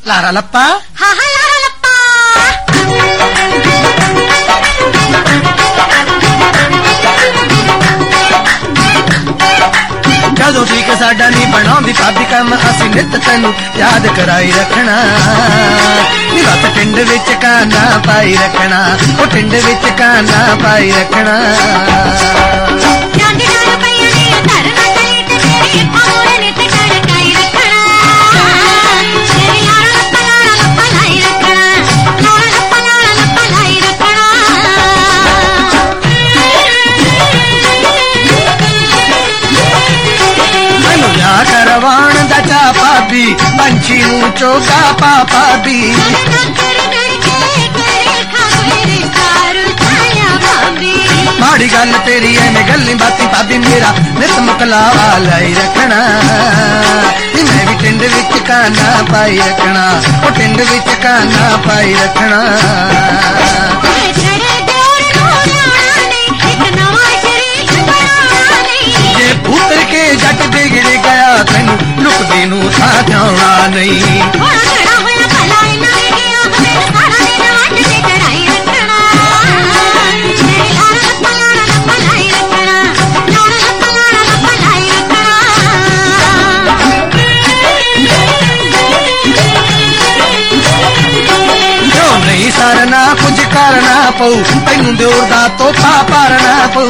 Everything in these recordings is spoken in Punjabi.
ਲਾਰਾ ਲੱਪਾ ਹਾਂ ਹਾਂ ਲਾਰਾ ਲੱਪਾ ਜਦੋਂ ਠੀਕ ਸਾਡਾ ਨਹੀਂ ਬਣਾਉਂਦੀ ਭਾਬੀ ਕੰਮ ਅਸੀਂ ਨਿੱਤ ਤੈਨੂੰ ਯਾਦ ਕਰਾਈ ਰੱਖਣਾ ਨੀ ਰਾਤ ਟਿੰਡ ਵਿੱਚ ਕਾਨਾ ਪਾਈ ਰੱਖਣਾ ਉਹ ਟਿੰਡ ਵਿੱਚ ਕਾਨਾ ਪਾਈ ਰੱਖਣਾ ਜਾਂਦੀ ਡਾਲ ਪਈਆਂ ਨੇ ਧਰਨਾ ਕਰੀ ਤੇ ਤੇਰੀ ਪਾਉਣ ਨੇ ਤੇ ਟੜਕਾਈ ਰੱਖਣਾ ਤੇਰੀ ਲਾਰਾ ਲੱਪਾ ਲਾਈ ਰੱਖਣਾ ਲਾਰਾ ਲੱਪਾ ਲਾਈ ਰੱਖਣਾ ਮੈਨੂੰ ਵਿਆਹ ਕਰਵਾਉਣ ਦਾ ਚਾਅ ਭਾਬੀ ਪੰਛੀ ਨੂੰ ਚੋਗਾ ਪਾ ਭਾਬੀ ਮਾੜੀ ਗੱਲ ਤੇਰੀ ਐਵੇਂ ਗੱਲੀ ਬਾਤੀ ਭਾਬੀ ਮੇਰਾ ਨਿਤ ਮੁਕਲਾਵਾ ਲਾਈ ਰੱਖਣਾ ਨੀ ਮੈਂ ਵੀ ਟਿੰਡ ਵਿੱਚ ਕਾਨਾ ਪਾਈ ਰੱਖਣਾ ਉਹ ਟਿੰਡ ਵਿੱਚ ਕਾਨਾ ਪਾਈ ਰੱਖਣਾ ਜੇ ਪੁੱਤਰ ਕੇ ਜੱਟ ਵਿਗੜ ਗਿਆ ਤੈਨੂੰ ਲੁਕਦੇ ਨੂੰ ਥਾਂ ਜਾਣਾ ਨਹੀਂ ਸਰਨਾ ਕੁਝ ਕਰਨਾ ਪਊ ਤੈਨੂੰ ਦਿਓਰ ਦਾ ਤੋਤਾ ਭਰਨਾ ਪਊ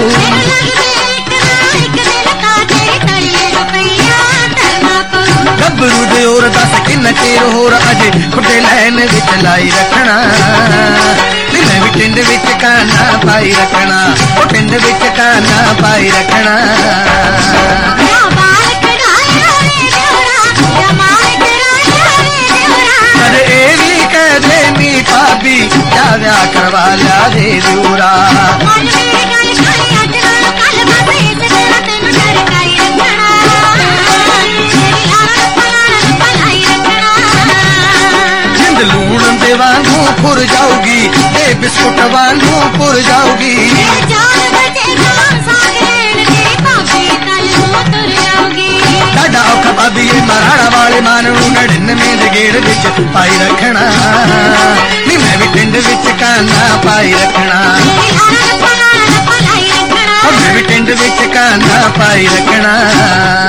ਗੱਭਰੂ ਦਿਓਰ ਦੱਸ ਕਿੰਨਾ ਚਿਰ ਹੋਰ ਅਜੇ ਖੁੱਡੇ ਲੈਣ ਵਿੱਚ ਲਾਈ ਰੱਖਣਾ ਨੀ ਮੈਂ ਵੀ ਟਿੰਡ ਵਿੱਚ ਕਾਨਾ ਪਾਈ ਰੱਖਣਾ ਉਹ ਟਿੰਡ ਵਿੱਚ ਕਾਨਾ ਪਾਈ ਰੱਖਣਾ ਭਾਬੀ ਕਿਆ ਵਿਆਹ ਕਰਵਾ ਲਿਆ ਦੇ ਦੂਰਾ ਜਿੰਦ ਲੂਣ ਦੇ ਵਾਂਗੂ ਫੁਰ ਜਾਊਗੀ ਤੇ ਬਿਸਕੁਟ ਵਾਂਗੂ ਫੁਰ ਜਾਊਗੀ ਸਾਡਾ ਔਖਾ ਭਾਬੀ ਇਹ ਮਰਾੜਾ ਵਾਲੇ ਮਾਨ ਨੂੰ 99 ਦੇ ਗੇੜ ਵਿੱਚ ਪਾਈ ਰੱਖਣਾ ਨੀ ਮੈਂ ਵੀ ਟਿੰਡ ਵਿੱਚ ਕਾਨਾ ਪਾਈ ਰੱਖਣਾ ਮੈਂ ਵੀ ਟਿੰਡ ਵਿੱਚ ਕਾਨਾ ਪਾਈ ਰੱਖਣਾ